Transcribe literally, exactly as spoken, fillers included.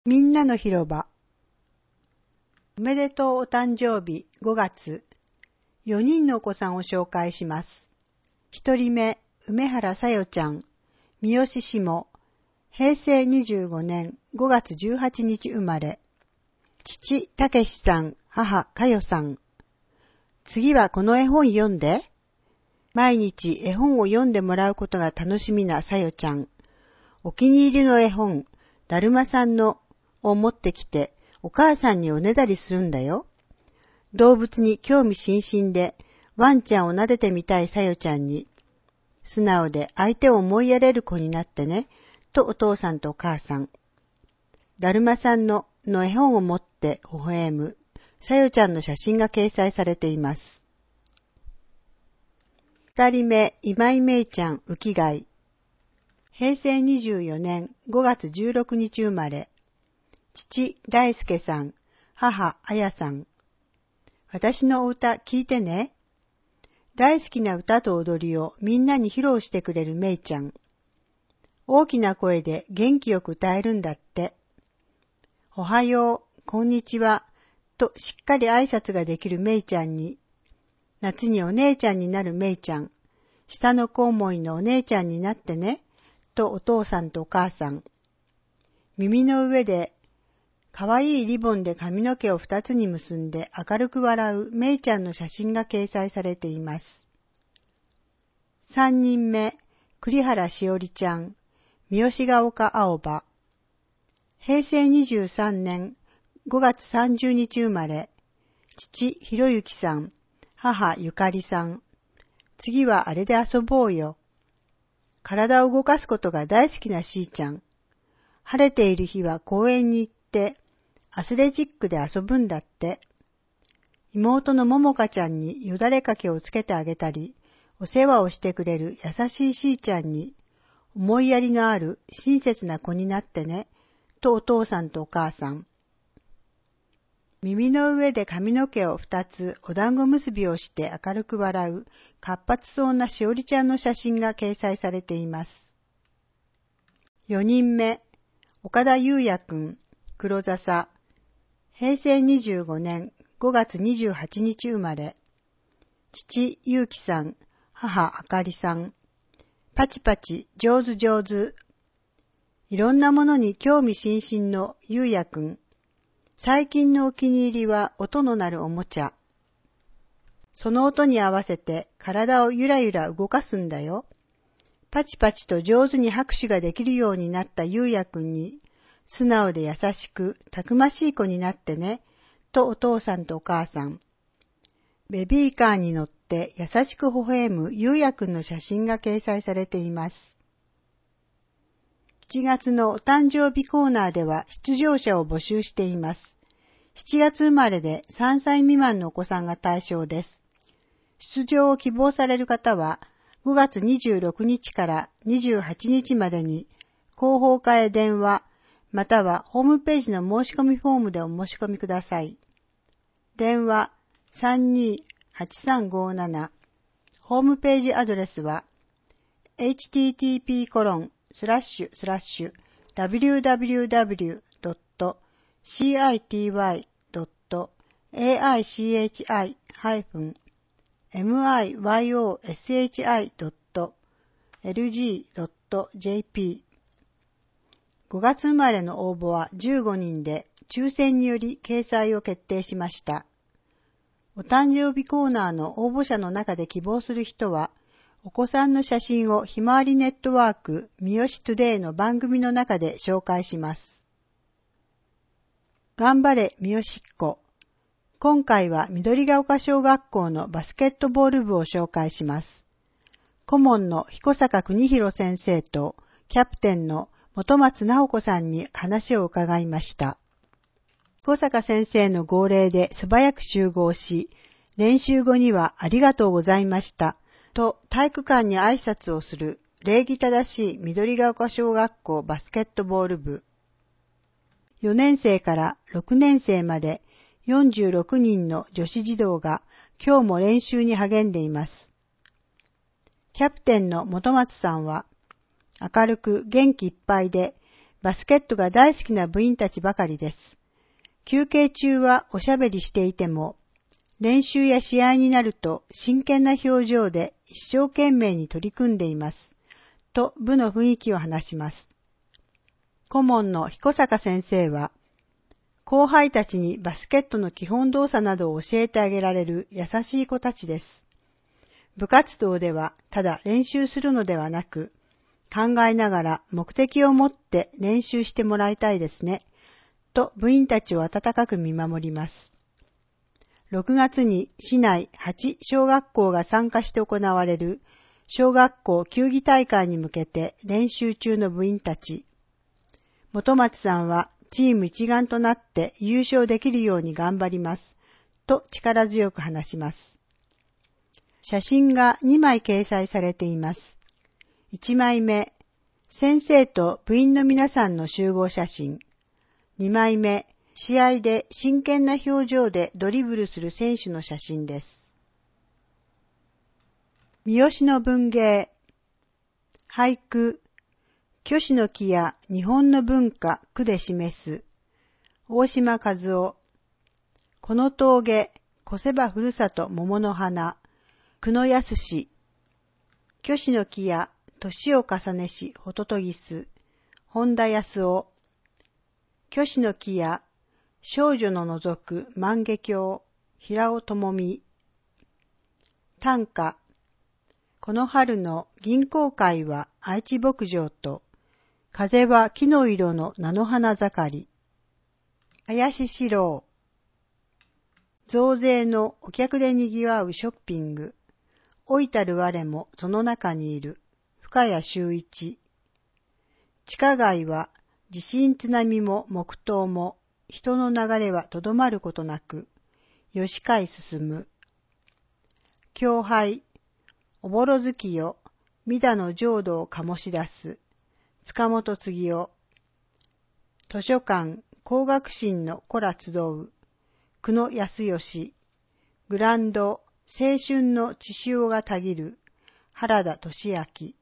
みんなの広場。おめでとうお誕生日ごがつ。よにんのお子さんを紹介します。ひとりめ、梅原さよちゃん、三好下、へいせいにじゅうごねんごがつじゅうはちにち生まれ。父、たけしさん、母、かよさん。次はこの絵本読んで。毎日絵本を読んでもらうことが楽しみなさよちゃん。お気に入りの絵本、だるまさんのを持ってきて、お母さんにおねだりするんだよ。動物に興味津々で、ワンちゃんを撫でてみたいさよちゃんに、素直で相手を思いやれる子になってね、とお父さんとお母さん。だるまさんのの絵本を持って微笑む、さよちゃんの写真が掲載されています。二人目、今井めいちゃん、浮貝。へいせいにじゅうよねんごがつじゅうろくにち生まれ。父、大輔さん、母、彩さん。私のお歌聞いてね。大好きな歌と踊りをみんなに披露してくれるめいちゃん。大きな声で元気よく歌えるんだって。おはよう、こんにちは、としっかり挨拶ができるめいちゃんに、夏にお姉ちゃんになるめいちゃん、下の子思いのお姉ちゃんになってね、とお父さんとお母さん。耳の上でかわいいリボンで髪の毛を二つに結んで明るく笑うめいちゃんの写真が掲載されています。三人目、栗原しおりちゃん、三好が丘青葉。へいせいにじゅうさんねんごがつさんじゅうにち生まれ。父、ひろゆきさん、母、ゆかりさん。次はあれで遊ぼうよ。体を動かすことが大好きなしーちゃん。晴れている日は公園に行って、アスレチックで遊ぶんだって。妹のももかちゃんによだれかけをつけてあげたり、お世話をしてくれる優しいしーちゃんに、思いやりのある親切な子になってね、とお父さんとお母さん。耳の上で髪の毛を二つお団子結びをして明るく笑う活発そうなしおりちゃんの写真が掲載されています。よにんめ、岡田優也くん、黒笹。へいせいにじゅうごねんごがつにじゅうはちにち生まれ。父、ゆうきさん、母、あかりさん。パチパチ、上手上手。いろんなものに興味津々のゆうやくん。最近のお気に入りは音の鳴るおもちゃ。その音に合わせて体をゆらゆら動かすんだよ。パチパチと上手に拍手ができるようになったゆうやくんに、素直で優しく、たくましい子になってね、とお父さんとお母さん。ベビーカーに乗って優しく微笑むゆうやくんの写真が掲載されています。しちがつのお誕生日コーナーでは出場者を募集しています。しちがつ生まれでさんさい未満のお子さんが対象です。出場を希望される方はごがつにじゅうろくにちからにじゅうはちにちまでに広報課へ電話、またはホームページの申し込みフォームでお申し込みください。電話 さんにーはちさんごなな。ホームページアドレスは エイチティーティーピーコロンスラッシュスラッシュダブリューダブリューダブリュードットシーアイティーワイドットエーアイシーエイチアイハイフンエムアイワイオーエスエイチアイドットエルジードットジェーピー。ごがつ生まれの応募はじゅうごにんで抽選により掲載を決定しました。お誕生日コーナーの応募者の中で希望する人は、お子さんの写真をひまわりネットワーク三好トゥデイの番組の中で紹介します。頑張れ三好っ子。今回は緑が丘小学校のバスケットボール部を紹介します。顧問の彦坂邦弘先生とキャプテンの本松直子さんに話を伺いました。彦坂先生の号令で素早く集合し、練習後にはありがとうございましたと体育館に挨拶をする礼儀正しい緑が丘小学校バスケットボール部。よねんせいからろくねんせいまでよんじゅうろくにんの女子児童が今日も練習に励んでいます。キャプテンの本松さんは明るく元気いっぱいでバスケットが大好きな部員たちばかりです。休憩中はおしゃべりしていても、練習や試合になると真剣な表情で一生懸命に取り組んでいます。と部の雰囲気を話します。顧問の彦坂先生は、後輩たちにバスケットの基本動作などを教えてあげられる優しい子たちです。部活動ではただ練習するのではなく、考えながら目的を持って練習してもらいたいですね。と部員たちを温かく見守ります。ろくがつに市内はち小学校が参加して行われる小学校球技大会に向けて練習中の部員たち。本松さんはチーム一丸となって優勝できるように頑張ります。と力強く話します。写真がにまい掲載されています。いちまいめ、先生と部員の皆さんの集合写真。にまいめ、試合で真剣な表情でドリブルする選手の写真です。三好の文芸。俳句。巨子の木や日本の文化句で示す。大島和夫。この峠、越せばふるさと桃の花。久野康。巨子の木や年を重ねしホトトギス。本田康夫。巨子の木や少女の除く万華鏡。平尾智美。短歌。この春の銀行会は愛知牧場と、風は木の色の菜の花盛り。林史郎。増税のお客で賑わうショッピング。老いたる我もその中にいる。深谷修一。地下街は地震津波も黙祷も人の流れはとどまることなく。吉海進。教杯。おぼろ月よ。御田の浄土を醸し出す。塚本次夫。図書館工学心の子ら集う。久野康義。グランド青春の血潮がたぎる。原田俊明。